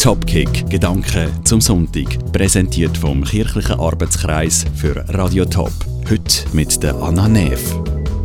Topkick – Gedanken zum Sonntag. Präsentiert vom Kirchlichen Arbeitskreis für Radio Top. Heute mit der Anna Neff.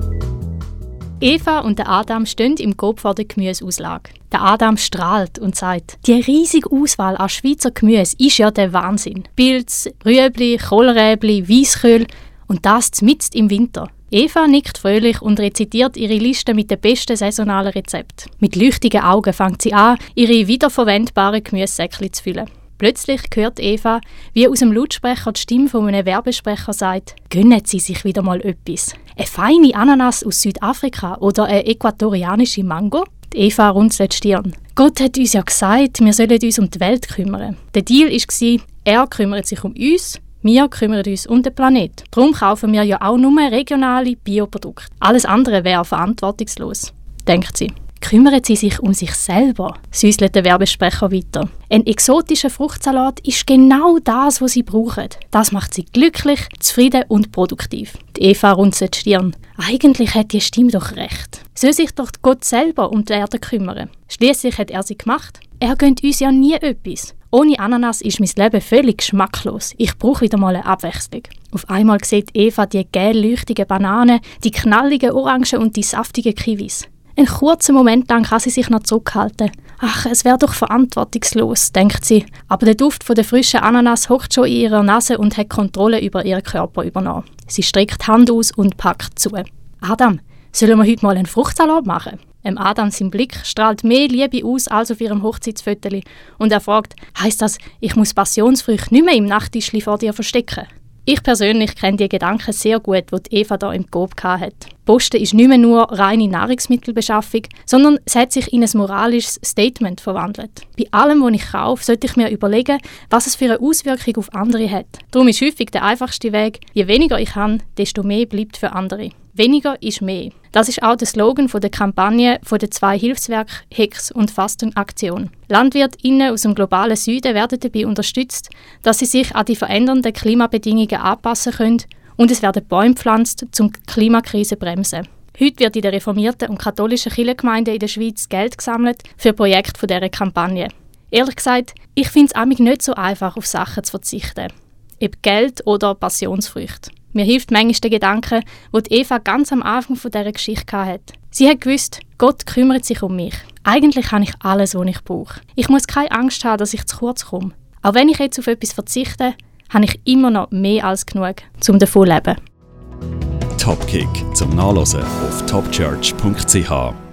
Eva und der Adam stehen im Coop vor der Gemüseauslage. Der Adam strahlt und sagt, die riesige Auswahl an Schweizer Gemüse ist ja der Wahnsinn. Pilz, Rüebli, Kohlräbli, Weisskohl und das mitten im Winter. Eva nickt fröhlich und rezitiert ihre Liste mit den besten saisonalen Rezepten. Mit leuchtigen Augen fängt sie an, ihre wiederverwendbaren Gemüsesäckchen zu füllen. Plötzlich hört Eva, wie aus dem Lautsprecher die Stimme von einem Werbesprecher sagt, gönnen Sie sich wieder mal etwas. Eine feine Ananas aus Südafrika oder eine äquatorianische Mango? Die Eva runzelt die Stirn. Gott hat uns ja gesagt, wir sollen uns um die Welt kümmern. Der Deal war, er kümmert sich um uns, wir kümmern uns um den Planeten. Darum kaufen wir ja auch nur regionale Bioprodukte. Alles andere wäre verantwortungslos, denkt sie. Kümmern Sie sich um sich selber, säuselt der Werbesprecher weiter. Ein exotischer Fruchtsalat ist genau das, was Sie brauchen. Das macht Sie glücklich, zufrieden und produktiv. Die Eva runzelt die Stirn. Eigentlich hat die Stimme doch recht. Soll sich doch Gott selber um die Erde kümmern. Schliesslich hat er sie gemacht. Er gönnt uns ja nie etwas. Ohne Ananas ist mein Leben völlig geschmacklos. Ich brauche wieder mal eine Abwechslung. Auf einmal sieht Eva die gel leuchtigen Bananen, die knalligen Orangen und die saftigen Kiwis. Einen kurzen Moment lang kann sie sich noch zurückhalten. Ach, es wäre doch verantwortungslos, denkt sie. Aber der Duft von der frischen Ananas hockt schon in ihrer Nase und hat Kontrolle über ihren Körper übernommen. Sie streckt die Hand aus und packt zu. Adam, sollen wir heute mal einen Fruchtsalat machen? Adam, sein Blick strahlt mehr Liebe aus als auf ihrem Hochzeitsfoto. Und er fragt, heisst das, ich muss Passionsfrüchte nicht mehr im Nachttischli vor dir verstecken? Ich persönlich kenne die Gedanken sehr gut, die Eva hier im Coop hatte. Posten ist nicht mehr nur reine Nahrungsmittelbeschaffung, sondern es hat sich in ein moralisches Statement verwandelt. Bei allem, was ich kaufe, sollte ich mir überlegen, was es für eine Auswirkung auf andere hat. Darum ist häufig der einfachste Weg, je weniger ich habe, desto mehr bleibt für andere. Weniger ist mehr. Das ist auch der Slogan der Kampagne der 2 Hilfswerke Hex und Fastenaktion. LandwirtInnen aus dem globalen Süden werden dabei unterstützt, dass sie sich an die verändernden Klimabedingungen anpassen können und es werden Bäume gepflanzt, um die Klimakrise zu bremsen. Heute wird in den reformierten und katholischen Kirchengemeinden in der Schweiz Geld gesammelt für Projekte dieser Kampagne. Ehrlich gesagt, ich finde es nicht so einfach, auf Sachen zu verzichten. Ob Geld oder Passionsfrüchte. Mir hilft manchmal der Gedanke, den Eva ganz am Anfang dieser Geschichte hatte. Sie hat gewusst, Gott kümmert sich um mich. Eigentlich habe ich alles, was ich brauche. Ich muss keine Angst haben, dass ich zu kurz komme. Auch wenn ich jetzt auf etwas verzichte, habe ich immer noch mehr als genug, um davon zu leben. Topkick zum Nachlesen auf topchurch.ch.